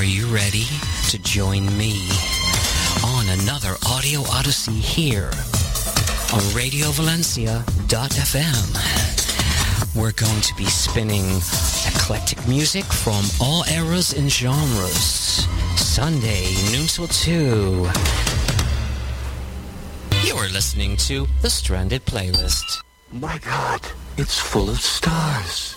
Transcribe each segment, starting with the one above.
you ready to join me on another audio odyssey here on RadioValencia.fm? We're going to be spinning eclectic music from all eras and genres. Sunday, noon till 2. You're listening to The Stranded Playlist. My God, it's full of stars.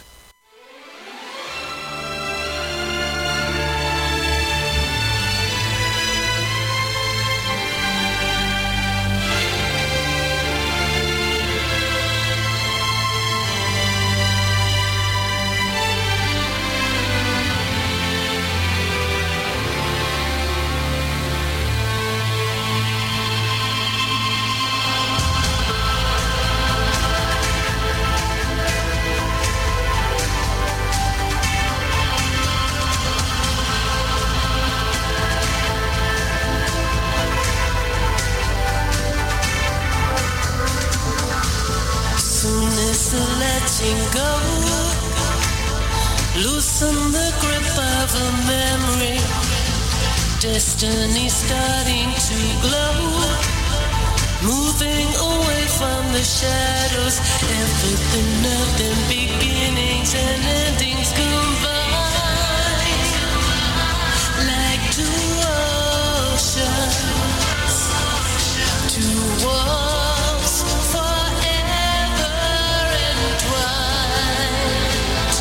Loosen the grip of a memory. Destiny starting to glow. Moving away from the shadows. Everything, nothing, beginnings and endings combine. Like two oceans, two walls, forever entwined.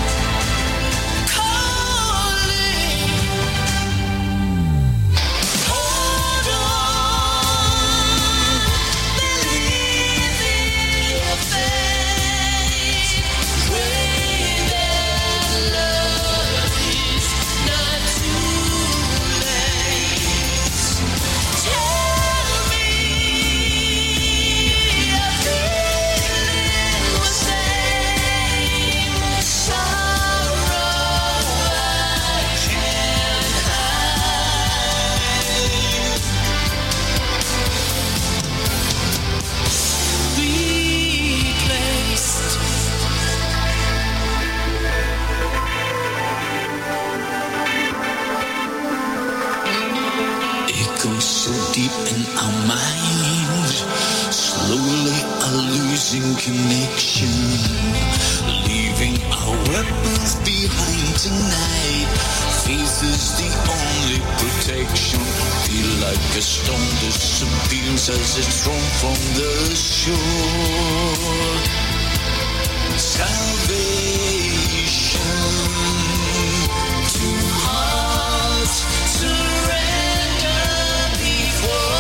Connection, leaving our weapons behind tonight. Faith is the only protection. Feel like a stone disappears as it's thrown from the shore. Salvation, two hearts surrender before.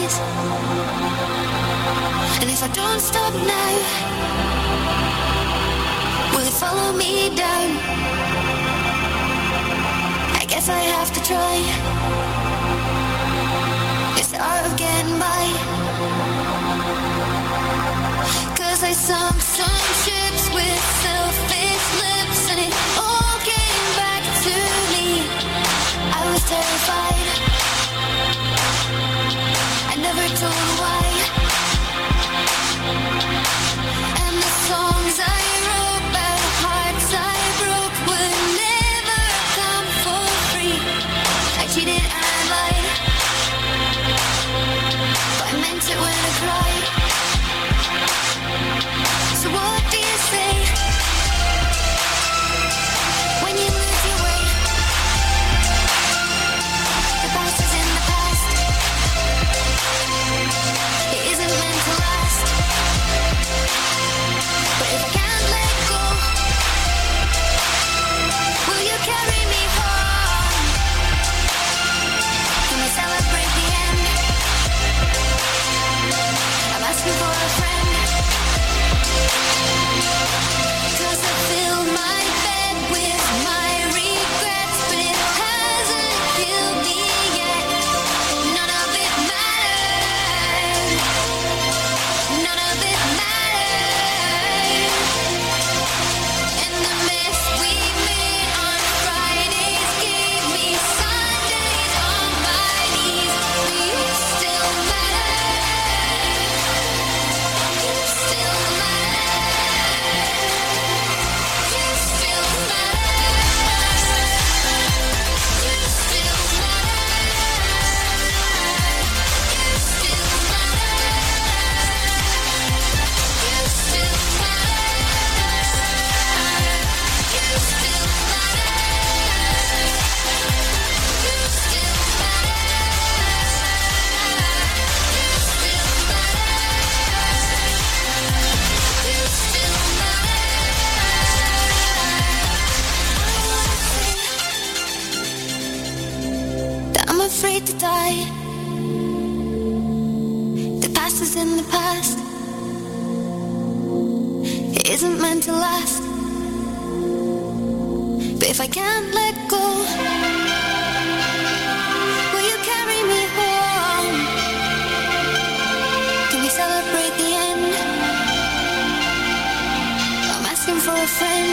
eyes. And if I don't stop now, will it follow me down? I guess I have to try. It's the art of getting by. 'Cause I sunk some ships with selfish lips, and it all came back to me. I was terrified. I never told why. And the songs I wrote about hearts I broke would never come for free. I cheated and I lied, but I meant it when I cried. So what do you say when you lose your way? The past is in the past. It isn't meant to last. But if I can't let go, will you carry me home? Can we celebrate the end? I'm asking for a friend. 'Cause I fill my bed with my regrets, but it hasn't killed me yet. None of it mattered. None of it mattered. And the mess we made on Fridays gave me Sundays on my knees. But you still matter. You still matter. You still matter. You still I'm afraid to die. The past is in the past. It isn't meant to last. But if I can't let go, will you carry me home? Can we celebrate the end? I'm asking for a friend.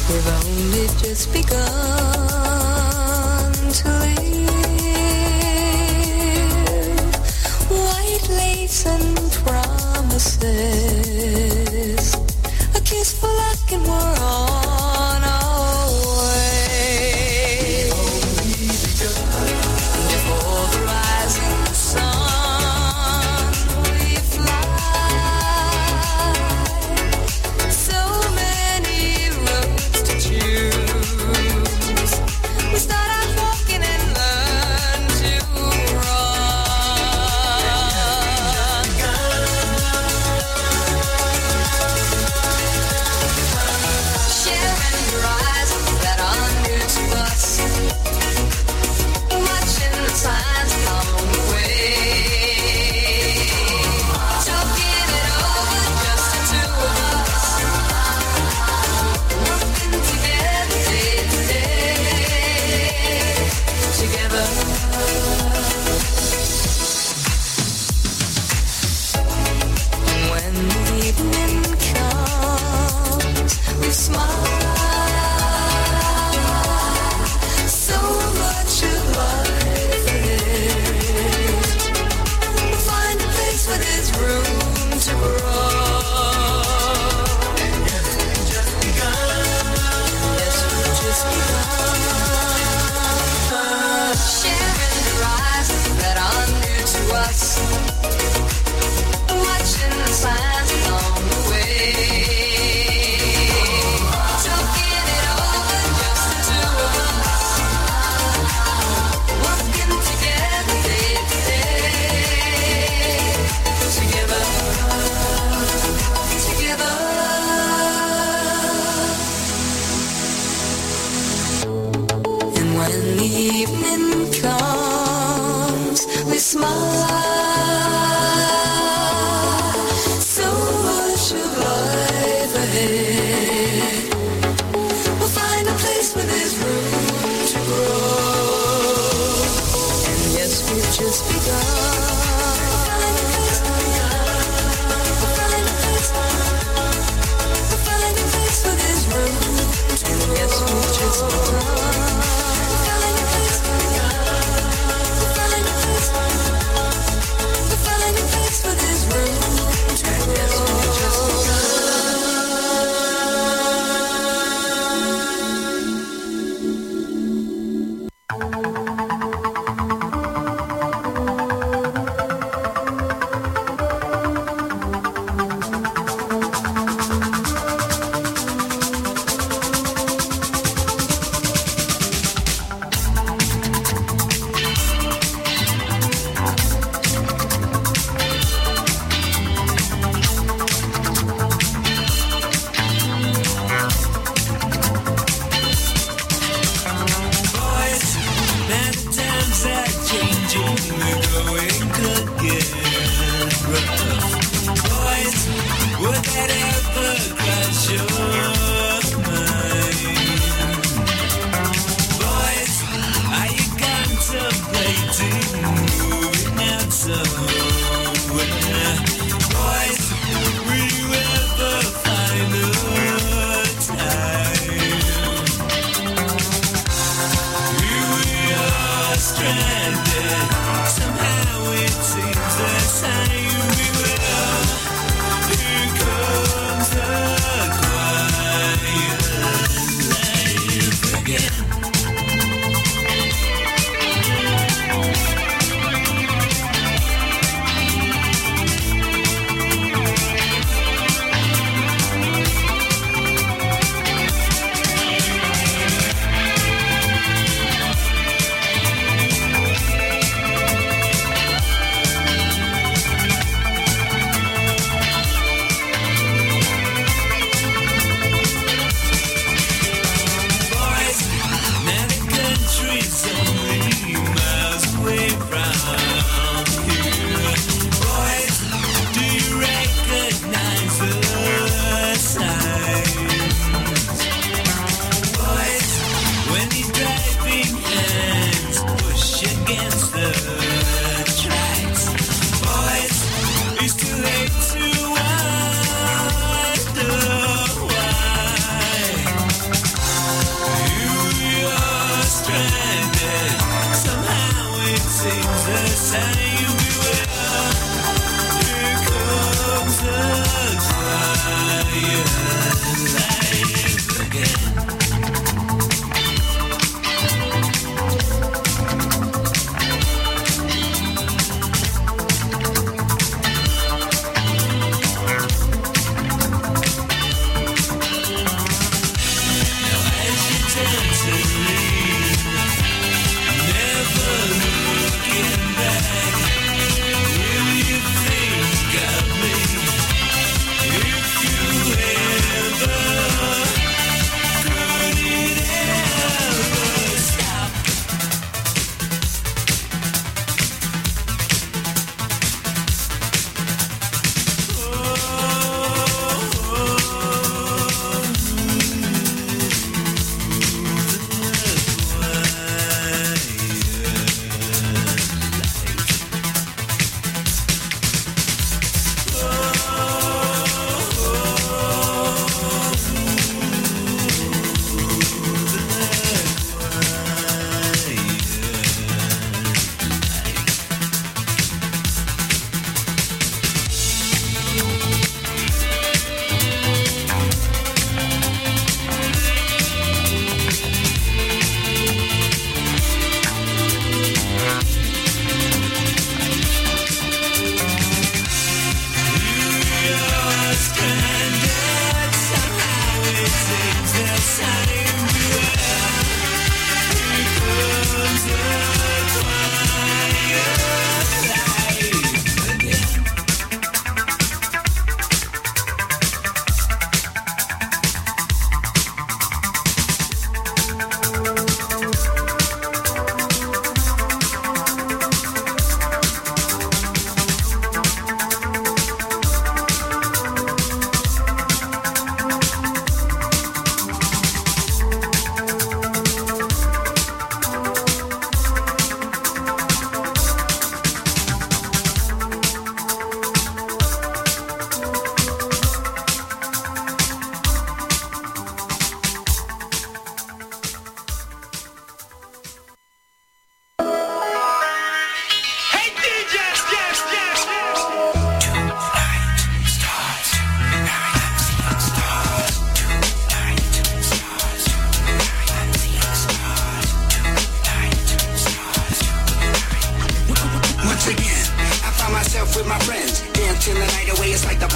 We've only just begun to live. White lace and promises, a kiss for luck and we're on our way. Before the rising sun we fly. So many roads to choose. We start out walking and learn to run. Share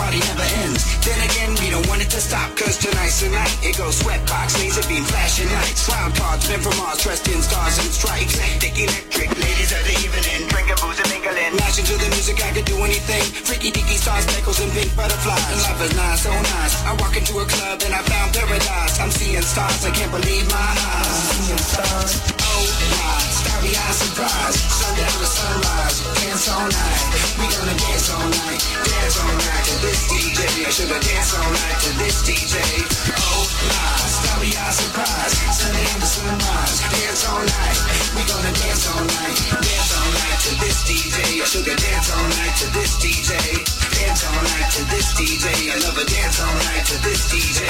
party never ends. Then again, we don't want it to stop, cause tonight's the night. It goes sweatbox, laser beam, flashing lights. Cloud cards, men from Mars, dressed in stars and stripes. Eclectic, electric, ladies of the evening. Drinking booze and mingling. Lashing to the music, I could do anything. Freaky deaky stars, speckles and pink butterflies. And life is nice, so nice. I walk into a club and I found paradise. I'm seeing stars, I can't believe my eyes. I'm seeing stars, oh my, starry-eyed surprise. Sundown to sunrise, dance all night. We gonna dance all night, dance all night to this DJ. I shoulda dance all night to this DJ. Oh my, starry-eyed surprise. Sundown to sunrise, dance all night. We gonna dance all night, dance all night to this DJ. I shoulda dance all night to this DJ. Dance all night to this DJ. I love a dance all night to this DJ.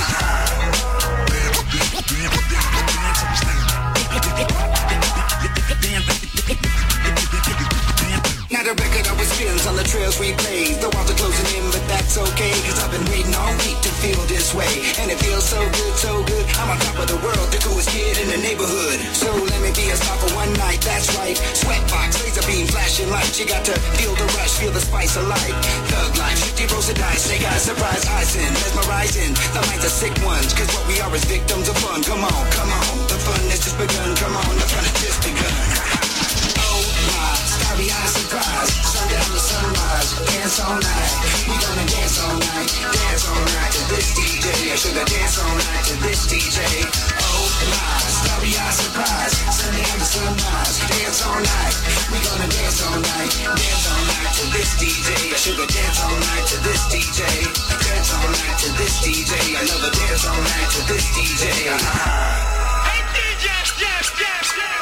Now the record always spins on the trails we blaze. The walls are closing in, but that's okay, cause I've been waiting all week to feel this way. And it feels so good, so good. I'm on top of the world, the coolest kid in the neighborhood. So let me be a star for one night, that's right. Sweatbox, laser beam, flashing lights. You got to feel the rush, feel the spice of life. Thug life, 50 rows of dice. Snake eyes, surprise, eyes in, mesmerizing. The minds are sick ones, cause what we are is victims of fun. Come on, come on, the fun has just begun. Come on, the fun has just begun. Oh my, starry-eyed surprise. Sundown to sunrise, dance all night. We gonna dance all night, dance all night to this DJ. I shoulda dance all night to this DJ. Oh my, starry-eyed surprise. Sundown to sunrise, dance all night. We gonna dance all night, dance all night to this DJ. I shoulda dance all night to this DJ. Dance all night to this DJ. I love a dance all night to this DJ. Hey DJ, yes, yes, yes.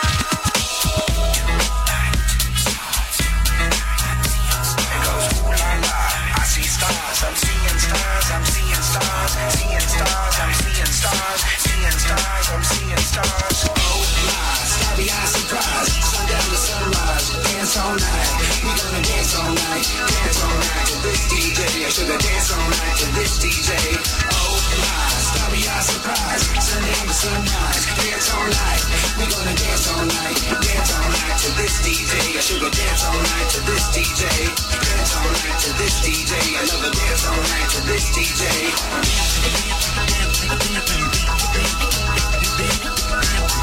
I'm seeing stars, I'm seeing stars, seeing stars, I'm seeing stars, seeing stars, I'm seeing stars. Oh my, starry-eyed surprise, sundown to sunrise, dance all night. We gonna dance all night, dance all night to this DJ. I shoulda dance all night to this DJ. Oh my, starry-eyed surprise, sundown to sunrise, dance all night. We gonna dance all night, dance all night to this DJ. I shoulda dance all night to this DJ. Dance all night to this DJ. I love a dance all night to this DJ.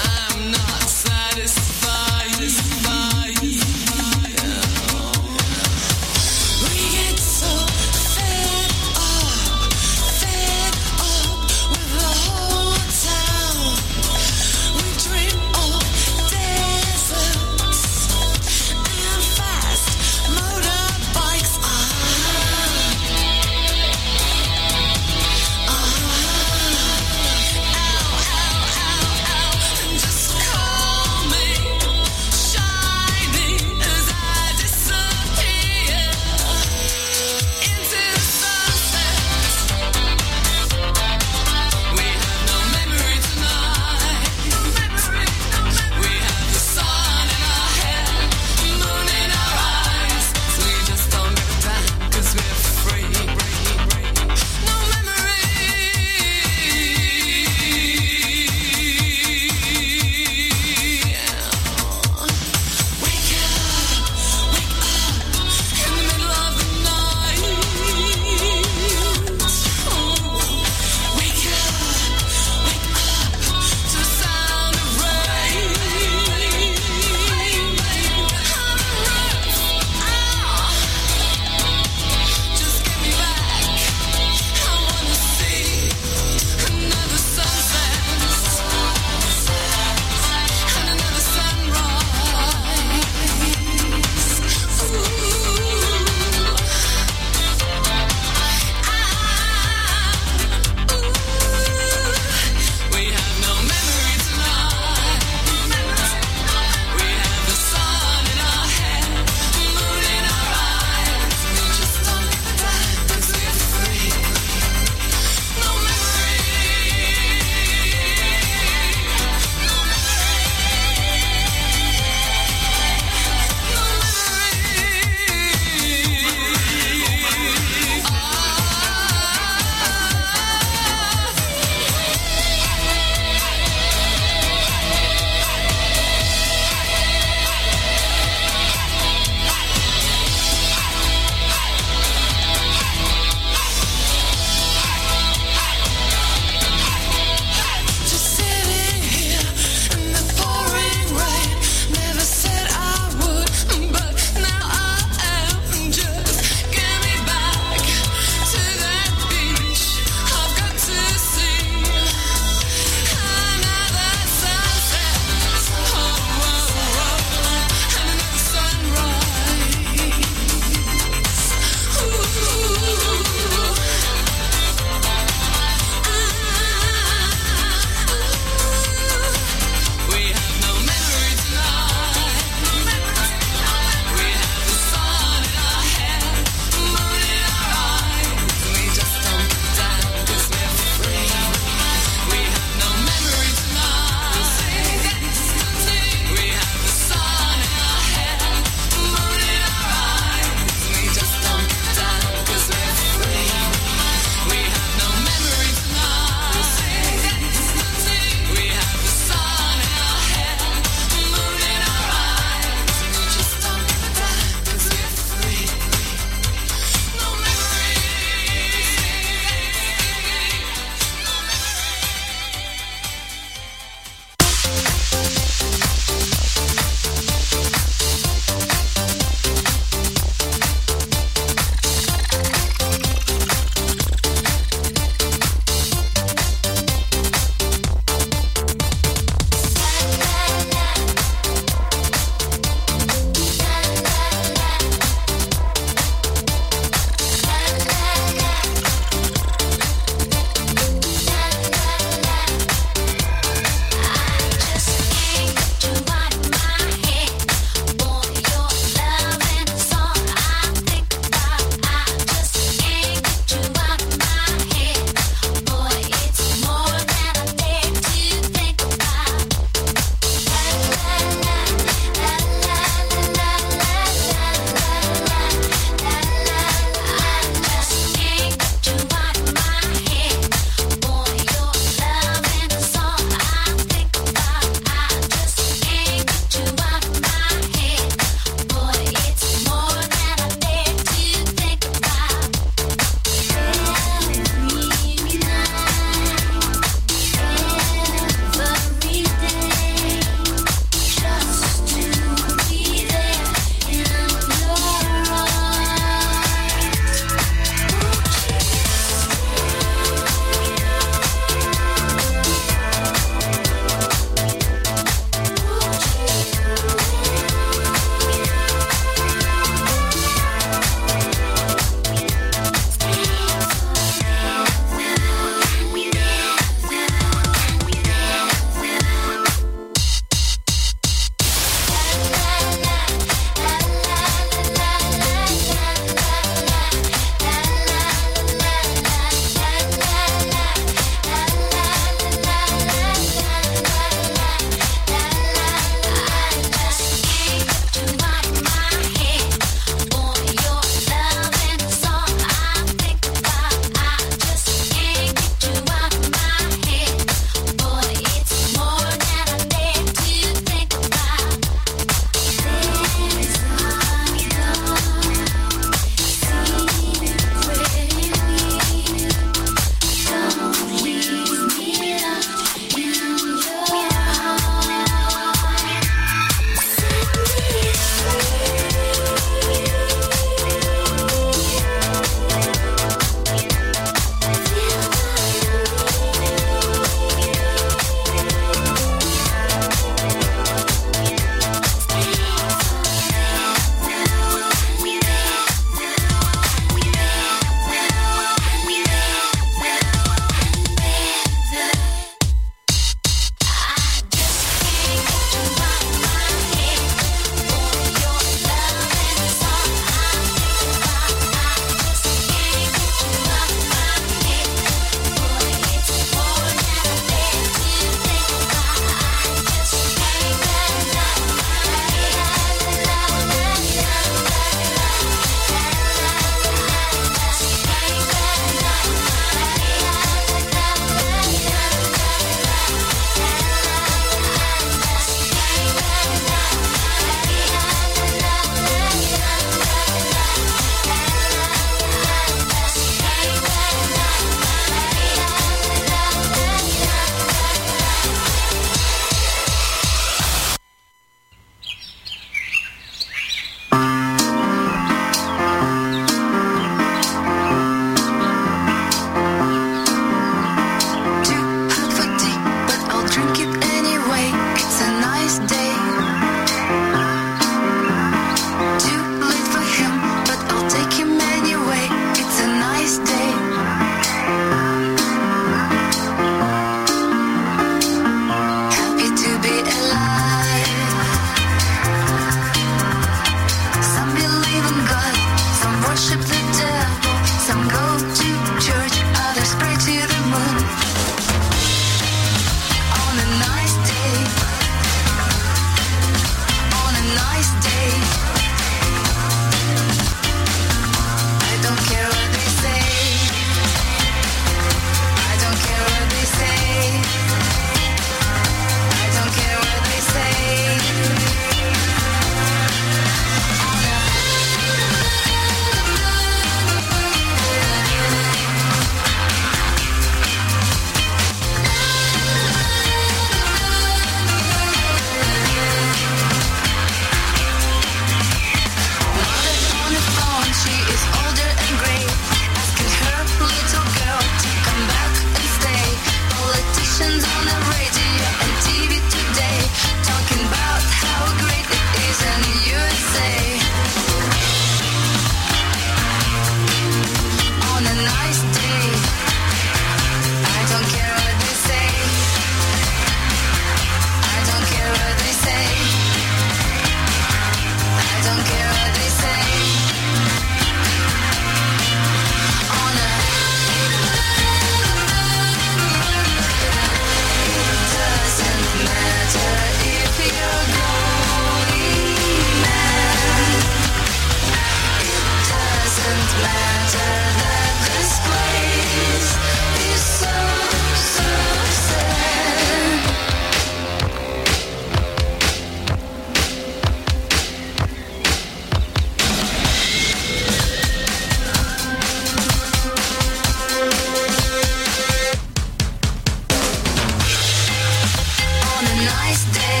nice day.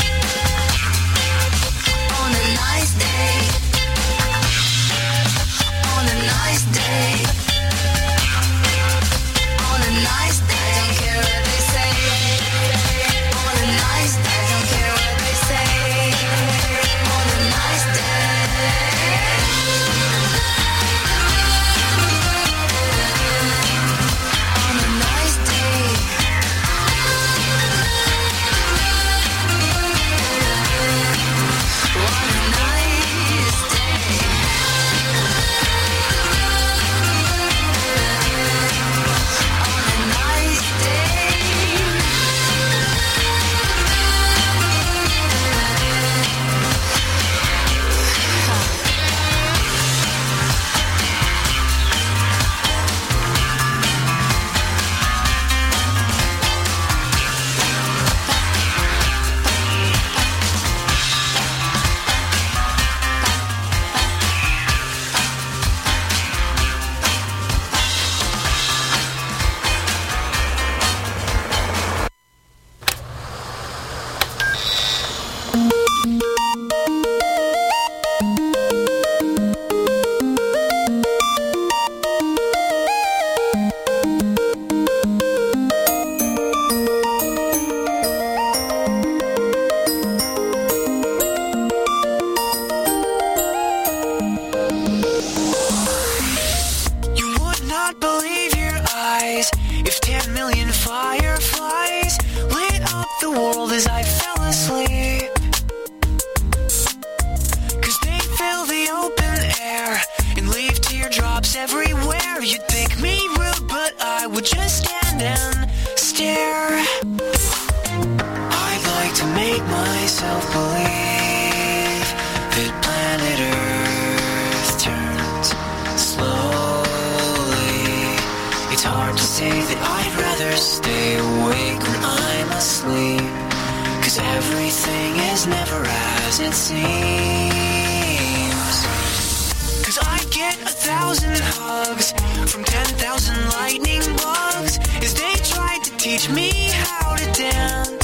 On a nice day. On a nice day. On a nice day. I don't care what they say. On a nice day. I don't care what they say. On a nice day. On a nice day. On a nice day. On a nice You would not believe your eyes if 10 million fireflies lit up the world as I fell asleep. 'Cause they fill the open air and leave teardrops everywhere. You'd think me rude, but I would just stand and stare. I'd like to make myself believe that planet Earth turns slowly. It's hard to say that I'd rather stay awake when I'm asleep. 'Cause everything is never as it seems. 'Cause I get 1,000 hugs from 10,000 lightning bugs as they tried to teach me how to dance.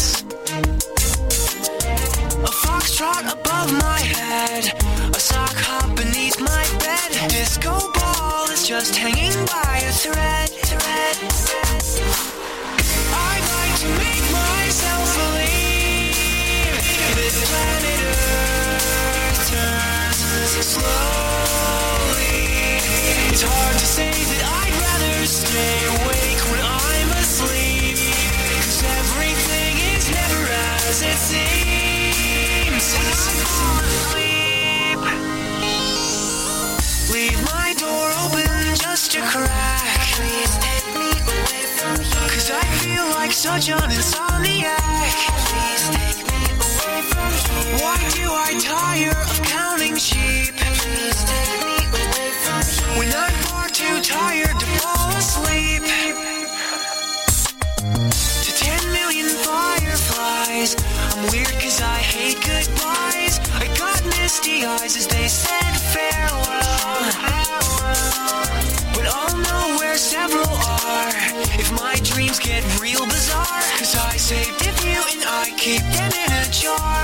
A foxtrot above my head, a sock hop beneath my bed. Disco ball is just hanging by a thread. I'd like to make myself believe that planet Earth turns slowly. It's hard to say that I'd rather stay awake when I'm asleep. 'Cause everything is never as it seems. And I fall asleep. Leave my door open just a crack. Please take me away from you. 'Cause I feel like such an insomniac. Please take me away from you. Why do I tire of counting sheep? Please take me away from you. When I'm far too tired to fall asleep. To 10 million fireflies, I'm weird 'cause I hate goodbyes. I got misty eyes as they said farewell. But I'll know where several are if my dreams get real bizarre. 'Cause I saved a few and I keep them in a jar.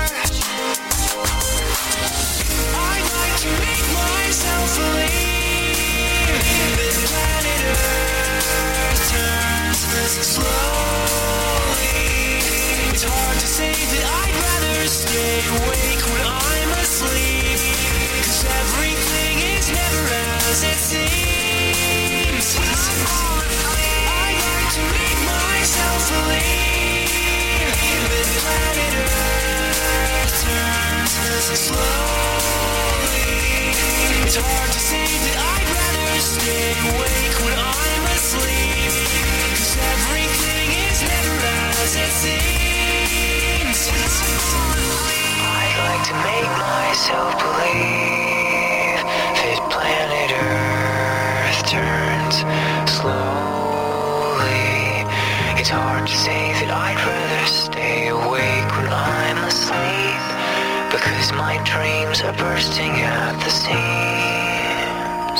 I'd like to make myself believe that planet Earth turns slowly. It's hard to say that I'd rather stay awake when I'm asleep. 'Cause everything is never as it seems. I'd like to make myself believe that planet Earth turns slowly. It's hard to say that I'd rather stay awake when I'm asleep. 'Cause everything is never as it seems. I'd like to make myself believe that planet Earth turns slowly. It's hard to say that I'd rather stay awake when I'm asleep. Because my dreams are bursting at the seams.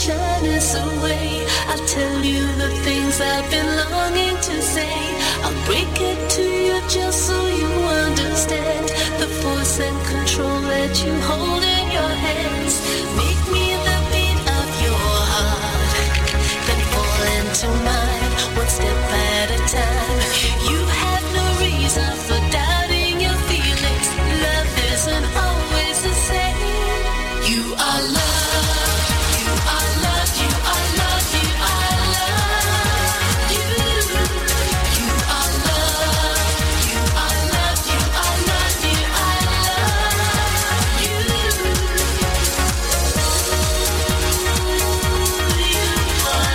shyness away. I'll tell you the things I've been longing to say. I'll break it to you just so you understand the force and control that you hold in your hands. Make me the beat of your heart, then fall into mine, one step at a time. You have no reason for doubting your feelings. Love isn't always the same. You are love, you are love, you are love, you are love. You are love, you are love, you are love, you are love. You are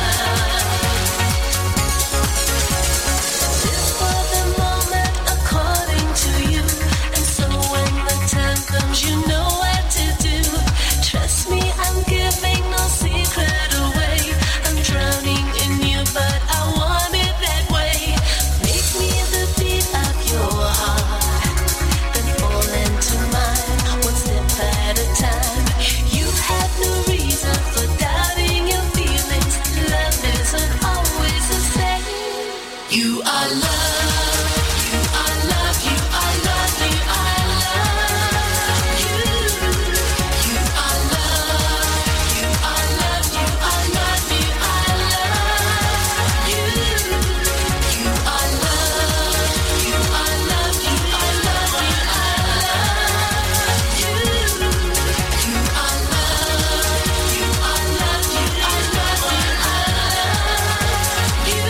love. Live for the moment according to you, and so when the time comes, you know what to do. Trust me, I'm giving no secret away. I'm drowning in you, but I want it that way. Make me the beat of your heart, then fall into mine, one step at a time. You have no reason for doubting your feelings. Love isn't always the same. You are love, you are love, you are love, you are love. You are love, you are love, you are love, you are love. You are love, you are love, you are love, you are love. You are love, you are love, you are love, you are love. You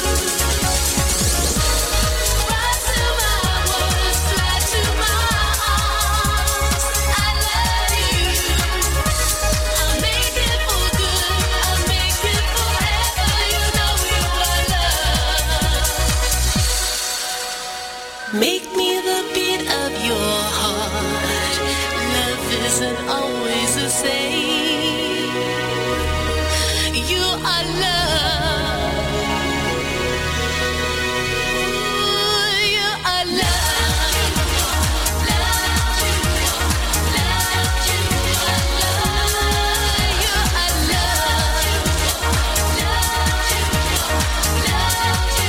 rise to my words, fly to my arms. I love you. I'll make it for good. I'll make it forever. You know you are love. Make me the beat of your heart. Love isn't always the same. You are love. You are love. Love you. Love you. I love you. I love you. Love you. Love you.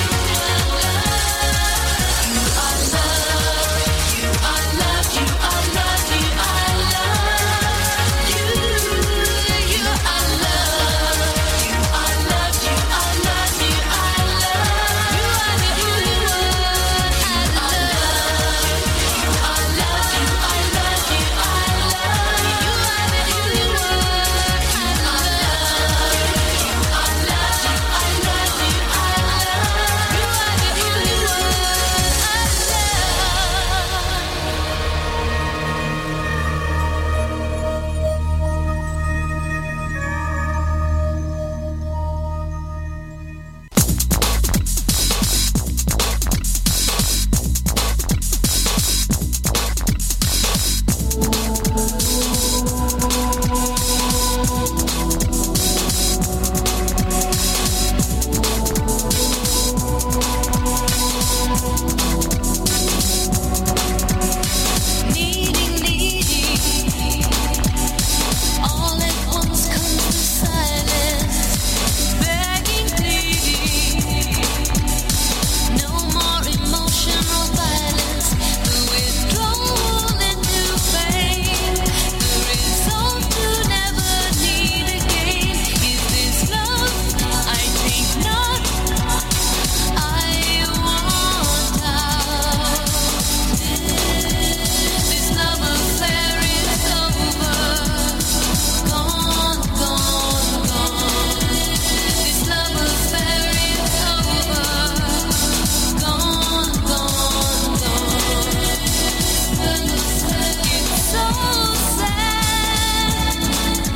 You are love. You are love. You are love. You are love. You are love. You are love. You are love. You are love. You are the only one I love. You are love. You are love. You are love. You are the only one I love. You are love. You are love. You are love. You are the only one I needing. All at once comes the silence, begging, pleading. No more emotional violence. The withdrawal into pain. The result to never need again. Is this love? I think not. I want out. This love affair is over. Gone, gone, gone. This love affair is over. Gone, gone, gone. It's so sad.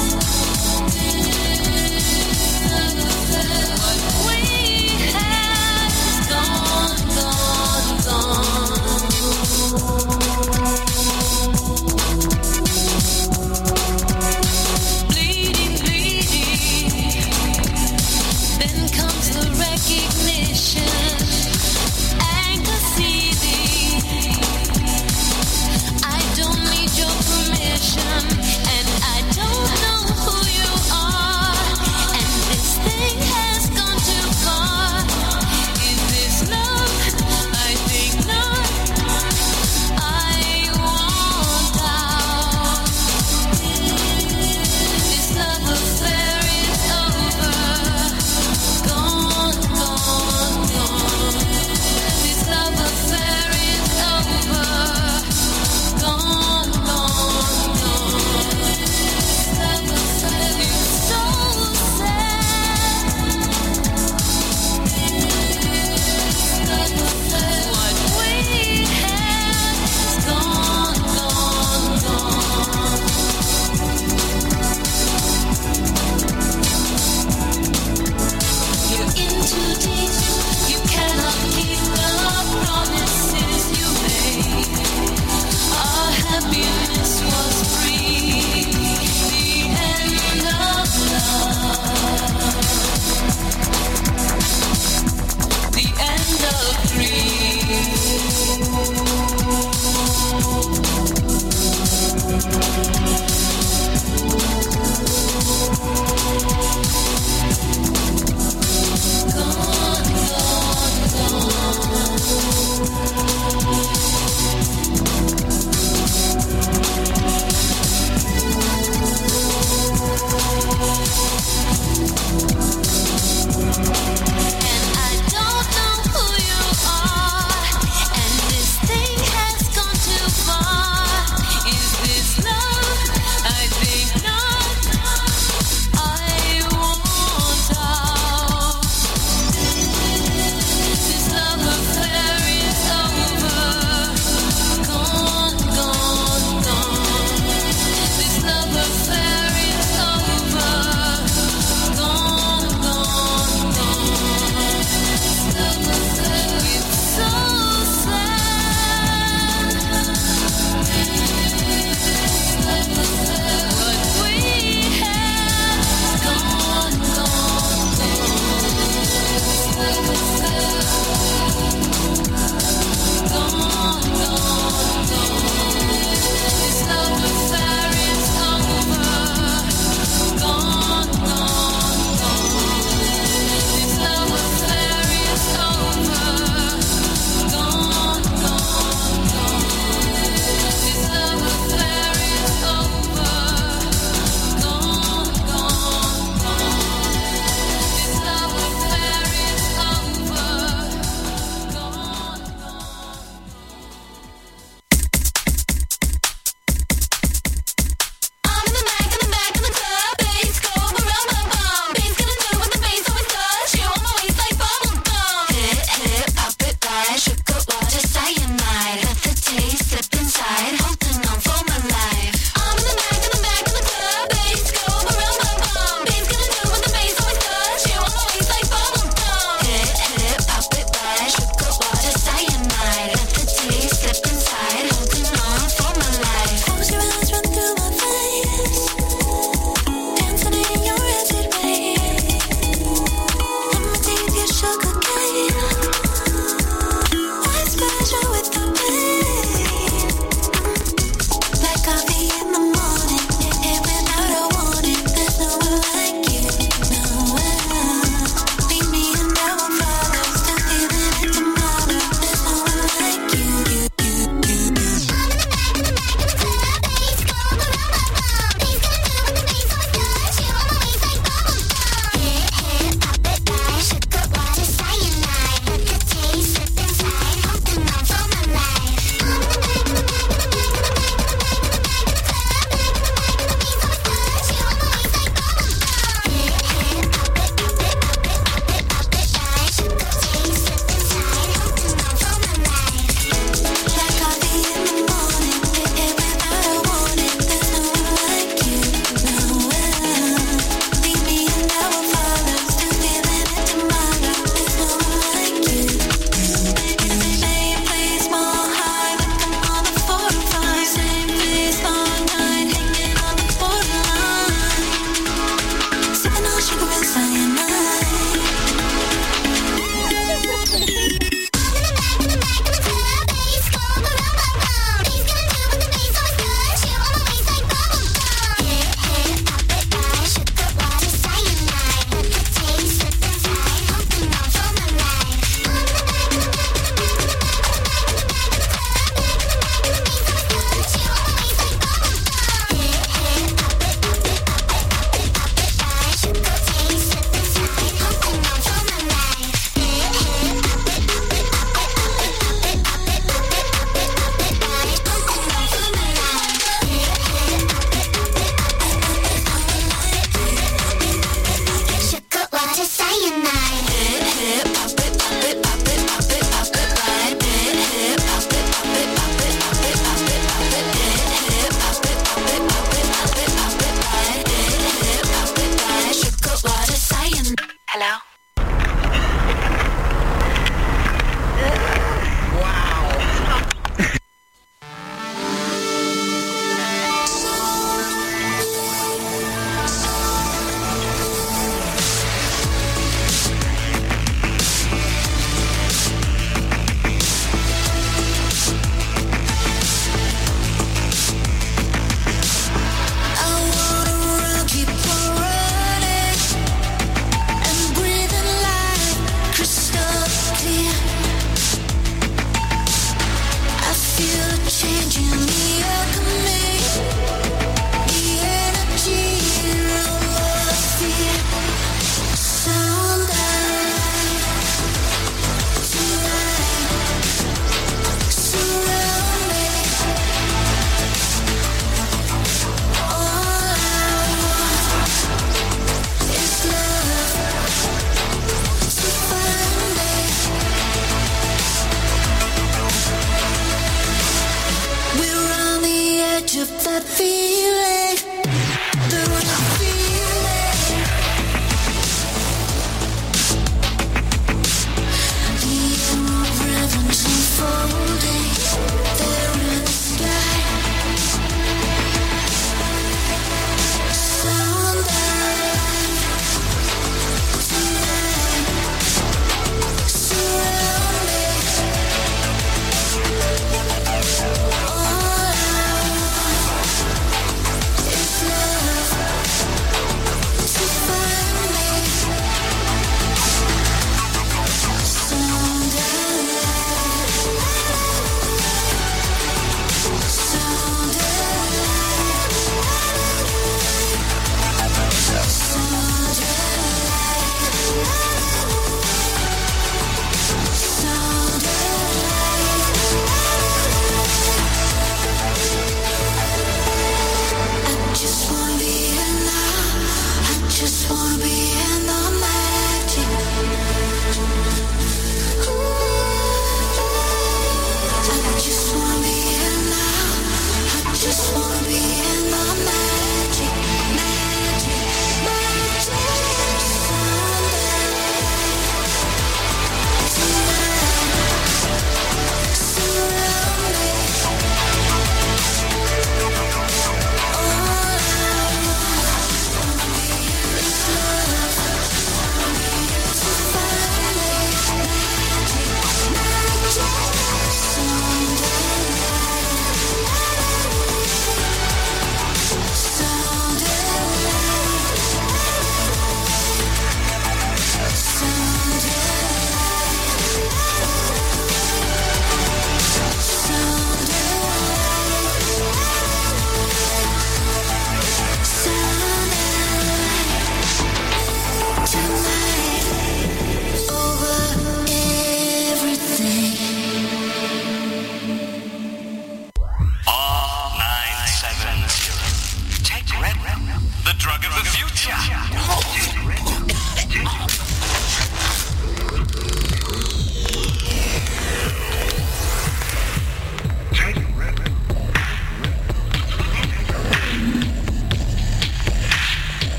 What we had is gone, gone, gone. Bleeding, bleeding. Then comes the recognition. Anger seething. I don't need your permission, and I don't know who you are. too deep. You cannot keep the promises you made. Our happiness was free. The end of love. The end of love.